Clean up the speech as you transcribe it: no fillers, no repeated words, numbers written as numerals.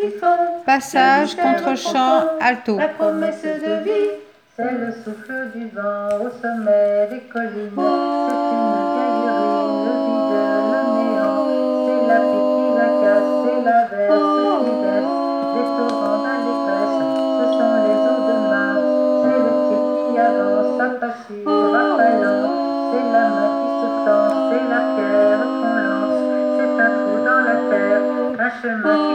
qui font la Passage, misère contre-champ, profonde, la alto. promesse de vie. C'est le souffle du vent au sommet des collines. C'est une vieille ruine vide, le néant. C'est la pluie qui la casse, c'est l'averse qui verse des torrents d'allégresse. Ce sont les eaux de mars, c'est le pied qui avance, sa passure raffalant. C'est la main qui se tend, c'est la pierre qu'on lance. C'est un trou dans la terre, un chemin qui